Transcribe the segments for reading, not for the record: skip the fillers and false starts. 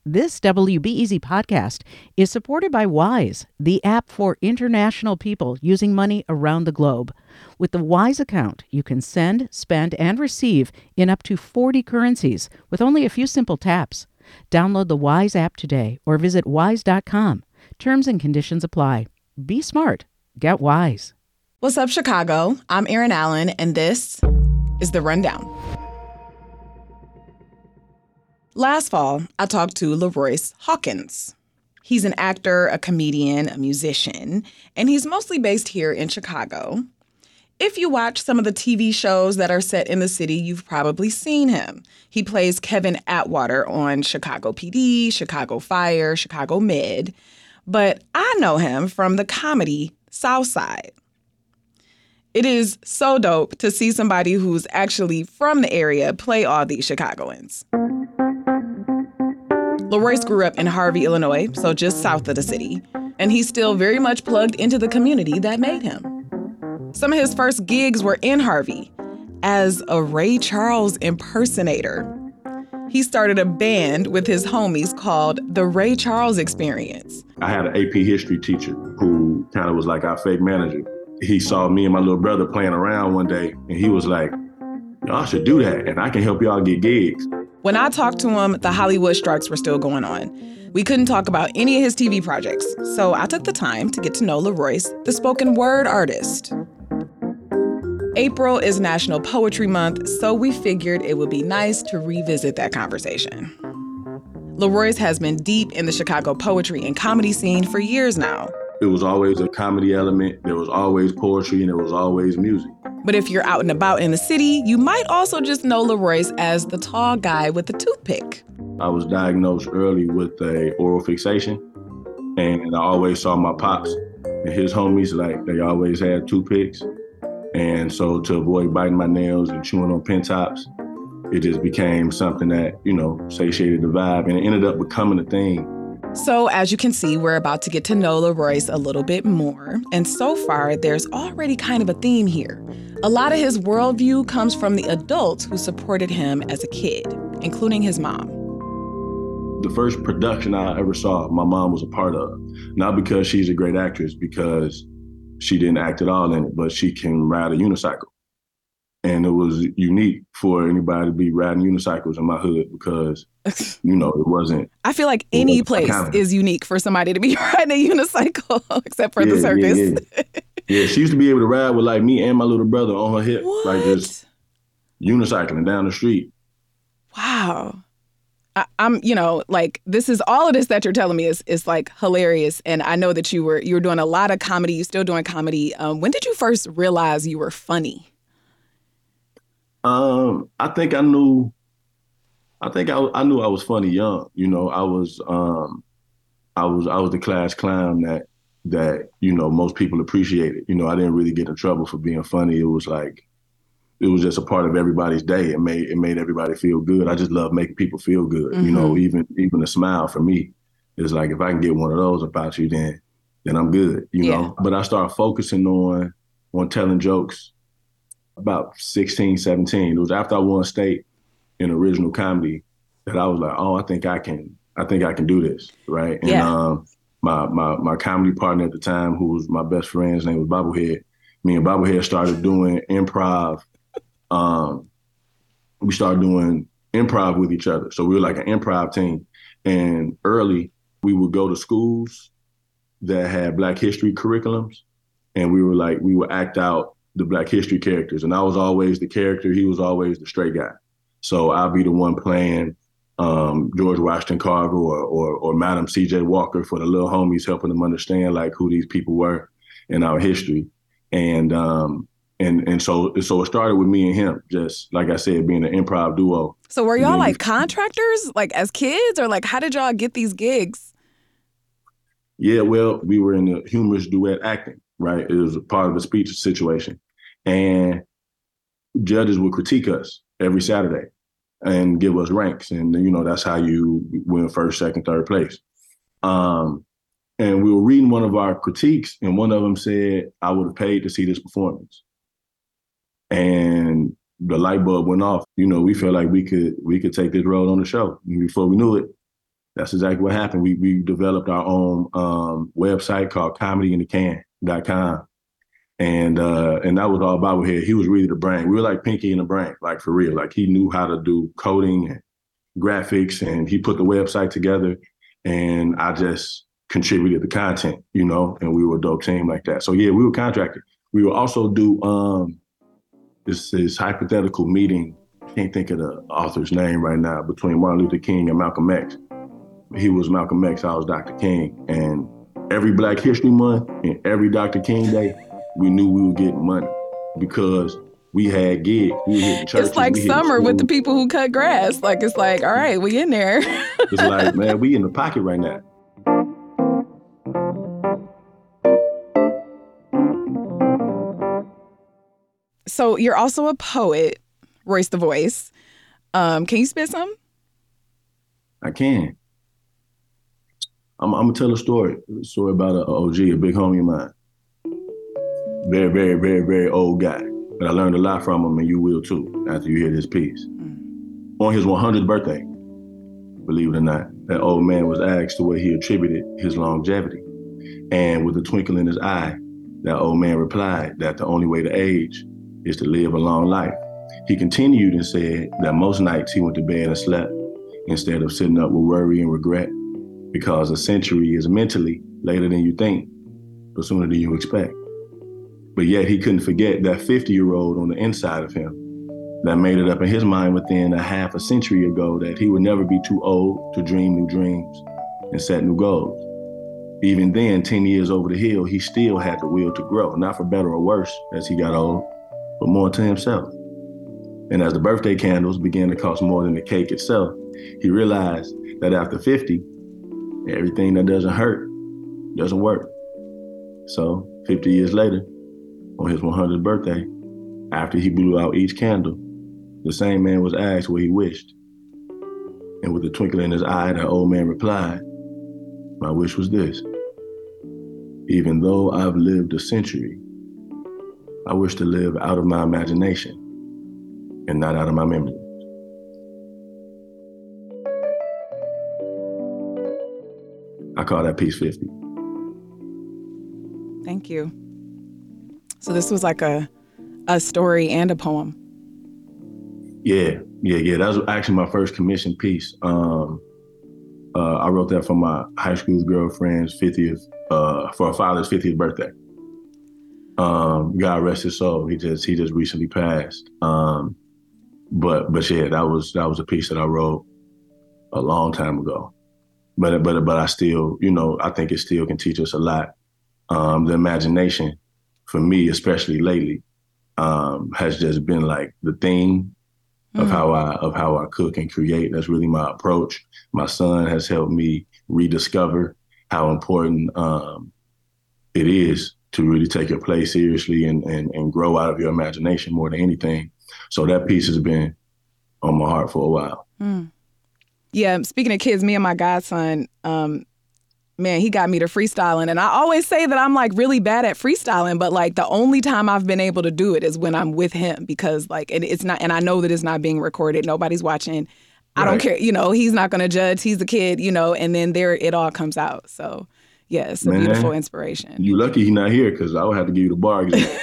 This WBEZ podcast is supported by Wise, the app for international people using money around the globe. With the Wise account, you can send, spend, and receive in up to 40 currencies with only a few simple taps. Download the Wise app today or visit wise.com. Terms and conditions apply. Be smart. Get Wise. What's up, Chicago? I'm Erin Allen, and this is The Rundown. Last fall, I talked to LaRoyce Hawkins. He's an actor, a comedian, a musician, and he's mostly based here in Chicago. If you watch some of the TV shows that are set in the city, you've probably seen him. He plays Kevin Atwater on Chicago PD, Chicago Fire, Chicago Med. But I know him from the comedy Southside. It is so dope to see somebody who's actually from the area play all these Chicagoans. LaRoyce grew up in Harvey, Illinois, so just south of the city, and he's still very much plugged into the community that made him. Some of his first gigs were in Harvey as a Ray Charles impersonator. He started a band with his homies called the Ray Charles Experience. I had an AP history teacher who kind of was like our fake manager. He saw me and my little brother playing around one day, and he was like, y'all should do that, and I can help y'all get gigs. When I talked to him, the Hollywood strikes were still going on. We couldn't talk about any of his TV projects, so I took the time to get to know LaRoyce, the spoken word artist. April is National Poetry Month, so we figured it would be nice to revisit that conversation. LaRoyce has been deep in the Chicago poetry and comedy scene for years now. It was always a comedy element, there was always poetry, and there was always music. But if you're out and about in the city, you might also just know LaRoyce as the tall guy with the toothpick. I was diagnosed early with a oral fixation, and I always saw my pops and his homies, like they always had toothpicks. And so to avoid biting my nails and chewing on pen tops, it just became something that, satiated the vibe, and it ended up becoming a thing. So as you can see, we're about to get to know LaRoyce a little bit more. And so far, there's already kind of a theme here. A lot of his worldview comes from the adults who supported him as a kid, including his mom. The first production I ever saw, my mom was a part of. Not because she's a great actress, because she didn't act at all in it, but she can ride a unicycle. And it was unique for anybody to be riding unicycles in my hood because, it wasn't. I feel like any place is unique for somebody to be riding a unicycle, except for the circus. Yeah, she used to be able to ride with like me and my little brother on her hip, What? like just unicycling down the street. Wow. I'm, this is all of this that you're telling me is like hilarious. And I know that you were doing a lot of comedy. You're still doing comedy. When did you first realize you were funny? I think I knew I was funny young. I was the class clown that most people appreciated. I didn't really get in trouble for being funny. It was just a part of everybody's day. It made everybody feel good. I just love making people feel good. Mm-hmm. Even a smile for me is like, if I can get one of those about you, then I'm good. Yeah. But I started focusing on telling jokes about 16, 17. It was after I won state in original comedy that I was like, oh, I think I can do this, right? And yeah. My comedy partner at the time, who was my best friend, his name was Bobblehead. Me and Bobblehead started doing improv. We started doing improv with each other. So we were like an improv team. And early, we would go to schools that had Black history curriculums, and we would act out the Black history characters. And I was always the character. He was always the straight guy. So I'll be the one playing George Washington Carver or Madam C.J. Walker for the little homies, helping them understand like who these people were in our history. And so it started with me and him, just like I said, being an improv duo. So were y'all like contractors, like as kids, or like how did y'all get these gigs? Yeah, well, we were in the humorous duet acting, right? It was a part of the speech situation. And judges would critique us every Saturday and give us ranks. And, that's how you win first, second, third place. And we were reading one of our critiques, and one of them said, I would have paid to see this performance. And the light bulb went off. We felt like we could take this road on the show. And before we knew it, That's exactly what happened. We developed our own website called comedyinthecan.com. And that was all about here. He was really the brain. We were like Pinky in the brain, like for real. Like he knew how to do coding and graphics, and he put the website together, and I just contributed the content, and we were a dope team like that. So yeah, we were contracted. We will also do this hypothetical meeting. I can't think of the author's name right now, between Martin Luther King and Malcolm X. He was Malcolm X, I was Dr. King. And every Black History Month and every Dr. King Day, we knew we were getting money because we had gigs. We were hitting churches. It's like summer with the people who cut grass. Like, it's like, all right, we in there. It's like, man, we in the pocket right now. So you're also a poet, Royce the Voice. Can you spit some? I can. I'm gonna tell a story about an OG, a big homie of mine. Very, very, very, very old guy. But I learned a lot from him, and you will too, after you hear this piece. On his 100th birthday, believe it or not, that old man was asked to what he attributed his longevity. And with a twinkle in his eye, that old man replied that the only way to age is to live a long life. He continued and said that most nights he went to bed and slept instead of sitting up with worry and regret, because a century is mentally later than you think, but sooner than you expect. But yet he couldn't forget that 50-year-old on the inside of him that made it up in his mind within a half a century ago that he would never be too old to dream new dreams and set new goals. Even then, 10 years over the hill, he still had the will to grow, not for better or worse as he got old, but more to himself. And as the birthday candles began to cost more than the cake itself, he realized that after 50, everything that doesn't hurt doesn't work. So 50 years later, on his 100th birthday, after he blew out each candle, the same man was asked what he wished. And with a twinkle in his eye, that old man replied, "My wish was this. Even though I've lived a century, I wish to live out of my imagination and not out of my memory." I call that piece 50. Thank you. So this was like a story and a poem. Yeah. That was actually my first commissioned piece. I wrote that for my high school girlfriend's 50th, for her father's 50th birthday. God rest his soul. He just recently passed. But yeah, that was a piece that I wrote a long time ago. But I still, I think it still can teach us a lot. The imagination, for me, especially lately, has just been like the theme of how I cook and create. That's really my approach. My son has helped me rediscover how important it is to really take your play seriously and grow out of your imagination more than anything. So that piece has been on my heart for a while. Yeah, speaking of kids, me and my godson, man, he got me to freestyling. And I always say that I'm like really bad at freestyling, but like the only time I've been able to do it is when I'm with him, because like, and it's not, and I know that it's not being recorded. Nobody's watching. I don't care. He's not going to judge. He's a kid, and then there it all comes out. So yeah, it's a beautiful inspiration. You lucky he's not here, because I would have to give you the bar example.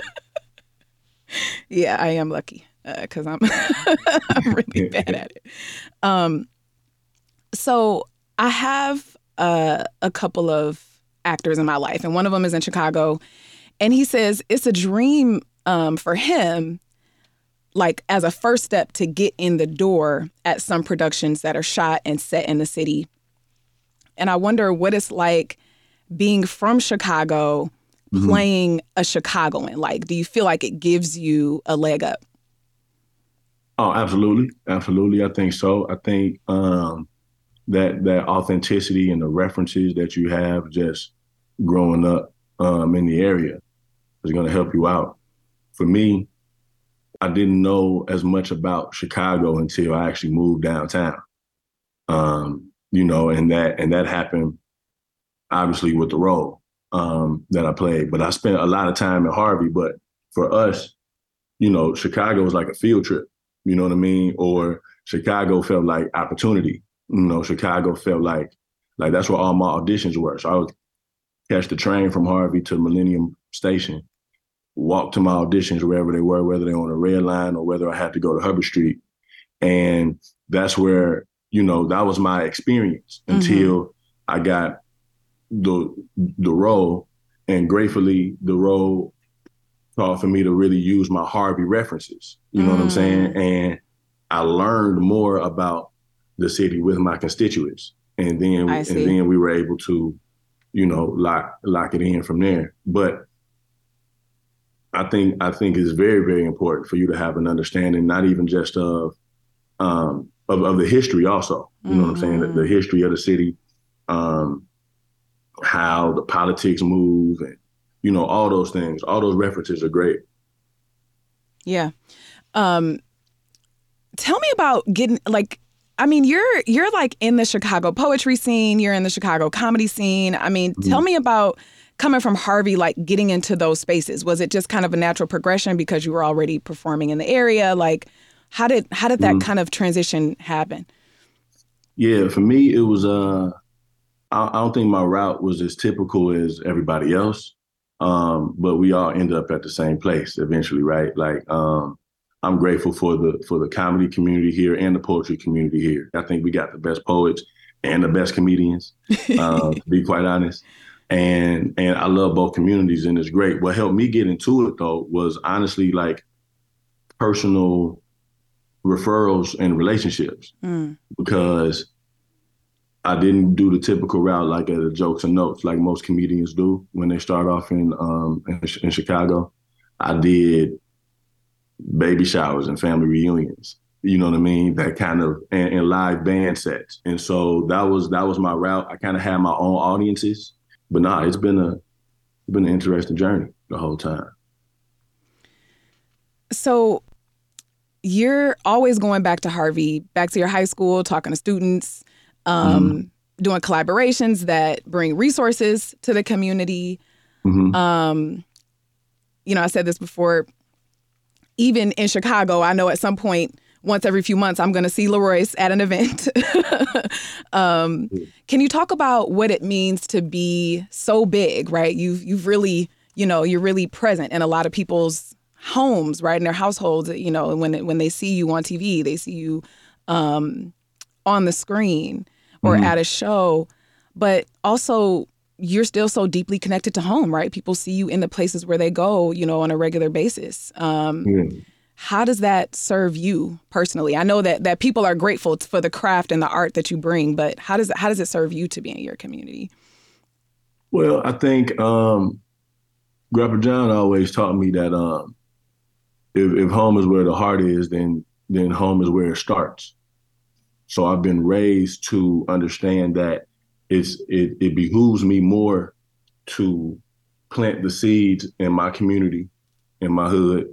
Yeah, I am lucky because I'm really bad at it. So I have a couple of actors in my life, and one of them is in Chicago, and he says it's a dream for him, like as a first step to get in the door at some productions that are shot and set in the city. And I wonder what it's like being from Chicago, playing a Chicagoan. Like, do you feel like it gives you a leg up? Oh, absolutely. Absolutely. I think so. I think that authenticity and the references that you have just growing up in the area is going to help you out. For me, I didn't know as much about Chicago until I actually moved downtown. And that happened obviously with the role that I played. But I spent a lot of time in Harvey. But for us, Chicago was like a field trip. You know what I mean? Or Chicago felt like opportunity. Chicago felt like that's where all my auditions were. So I would catch the train from Harvey to Millennium Station, walk to my auditions wherever they were, whether they were on the Red Line or whether I had to go to Hubbard Street. And that's where, that was my experience until I got the role. And gratefully, the role called for me to really use my Harvey references. You know what I'm saying? And I learned more about the city with my constituents. And then we were able to, lock it in from there. But I think it's very, very important for you to have an understanding, not even just of the history also. You know what I'm saying? The history of the city, how the politics move, and all those things. All those references are great. Yeah. Tell me about getting you're like in the Chicago poetry scene, you're in the Chicago comedy scene. Tell me about coming from Harvey, like getting into those spaces. Was it just kind of a natural progression because you were already performing in the area? Like, how did that kind of transition happen? Yeah, for me, it was, I don't think my route was as typical as everybody else. But we all ended up at the same place eventually, right? Like, I'm grateful for the comedy community here and the poetry community here. I think we got the best poets and the best comedians, to be quite honest. And I love both communities, and it's great. What helped me get into it, though, was honestly like personal referrals and relationships, because I didn't do the typical route like at the Jokes and Notes like most comedians do when they start off in Chicago. I did baby showers and family reunions, you know what I mean? That kind of, and live band sets. And so that was my route. I kind of had my own audiences, but it's been an interesting journey the whole time. So you're always going back to Harvey, back to your high school, talking to students, doing collaborations that bring resources to the community. I said this before, even in Chicago, I know at some point, once every few months, I'm going to see LaRoyce at an event. Can you talk about what it means to be so big, right? You've really, you're really present in a lot of people's homes, right? In their households, when they see you on TV, they see you on the screen or at a show, but also you're still so deeply connected to home, right? People see you in the places where they go, on a regular basis. How does that serve you personally? I know that people are grateful for the craft and the art that you bring, but how does it serve you to be in your community? Well, I think Grandpa John always taught me that if home is where the heart is, then home is where it starts. So I've been raised to understand that it behooves me more to plant the seeds in my community, in my hood,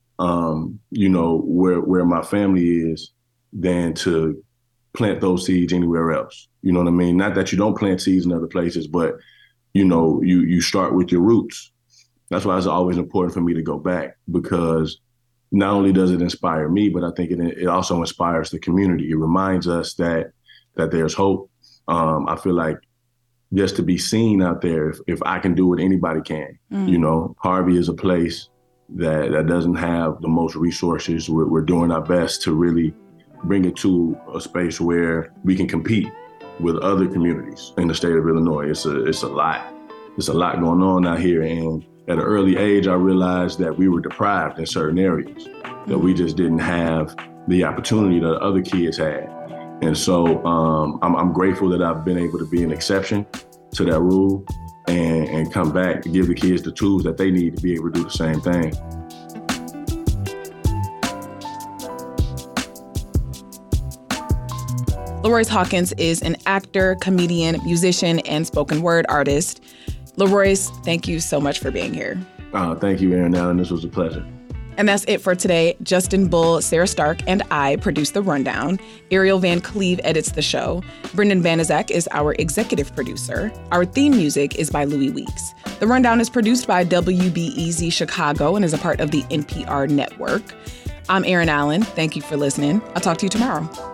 where my family is, than to plant those seeds anywhere else. You know what I mean? Not that you don't plant seeds in other places, but you start with your roots. That's why it's always important for me to go back, because not only does it inspire me, but I think it also inspires the community. It reminds us that there's hope. I feel like just to be seen out there, if I can do it, anybody can. Harvey is a place that doesn't have the most resources. We're doing our best to really bring it to a space where we can compete with other communities in the state of Illinois. It's a lot. There's a lot going on out here. And at an early age, I realized that we were deprived in certain areas, that we just didn't have the opportunity that other kids had. And so I'm grateful that I've been able to be an exception to that rule and come back to give the kids the tools that they need to be able to do the same thing. LaRoyce Hawkins is an actor, comedian, musician, and spoken word artist. LaRoyce, thank you so much for being here. Thank you, Aaron Allen. This was a pleasure. And that's it for today. Justin Bull, Sarah Stark, and I produce The Rundown. Ariel Van Cleve edits the show. Brendan Banaszak is our executive producer. Our theme music is by Louis Weeks. The Rundown is produced by WBEZ Chicago and is a part of the NPR network. I'm Aaron Allen. Thank you for listening. I'll talk to you tomorrow.